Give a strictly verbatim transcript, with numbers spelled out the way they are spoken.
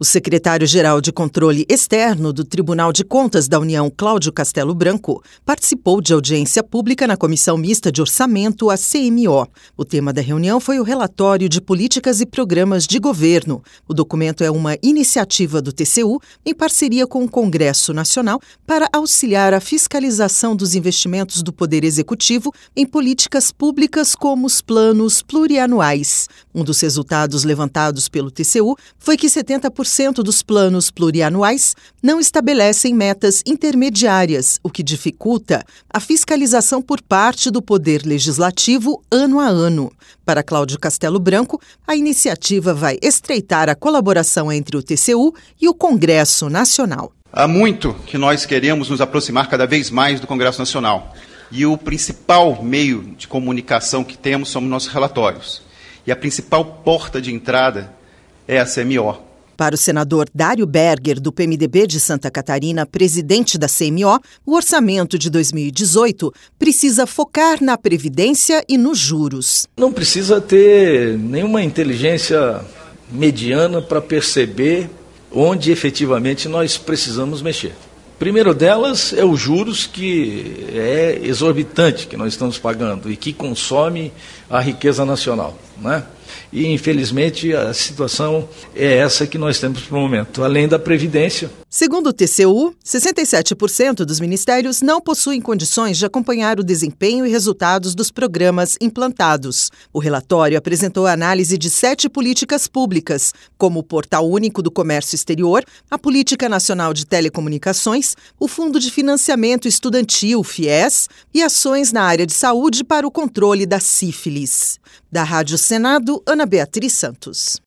O secretário-geral de Controle Externo do Tribunal de Contas da União, Cláudio Castelo Branco, participou de audiência pública na Comissão Mista de Orçamento, a C M O. O tema da reunião foi o relatório de políticas e programas de governo. O documento é uma iniciativa do T C U em parceria com o Congresso Nacional para auxiliar a fiscalização dos investimentos do Poder Executivo em políticas públicas como os planos plurianuais. Um dos resultados levantados pelo T C U foi que setenta por cento dos planos plurianuais não estabelecem metas intermediárias, o que dificulta a fiscalização por parte do Poder Legislativo ano a ano. Para Cláudio Castelo Branco, a iniciativa vai estreitar a colaboração entre o T C U e o Congresso Nacional. Há muito que nós queremos nos aproximar cada vez mais do Congresso Nacional. E o principal meio de comunicação que temos são nossos relatórios. E a principal porta de entrada é a C M O. Para o senador Dário Berger, do P M D B de Santa Catarina, presidente da C M O, o orçamento de dois mil e dezoito precisa focar na Previdência e nos juros. Não precisa ter nenhuma inteligência mediana para perceber onde efetivamente nós precisamos mexer. Primeiro delas é os juros, que é exorbitante que nós estamos pagando e que consome a riqueza nacional, né? E, infelizmente, a situação é essa que nós temos para o momento, além da Previdência. Segundo o T C U, sessenta e sete por cento dos ministérios não possuem condições de acompanhar o desempenho e resultados dos programas implantados. O relatório apresentou a análise de sete políticas públicas, como o Portal Único do Comércio Exterior, a Política Nacional de Telecomunicações, o Fundo de Financiamento Estudantil, FIES, e ações na área de saúde para o controle da sífilis. Da Rádio Senado, Ana Beatriz Santos.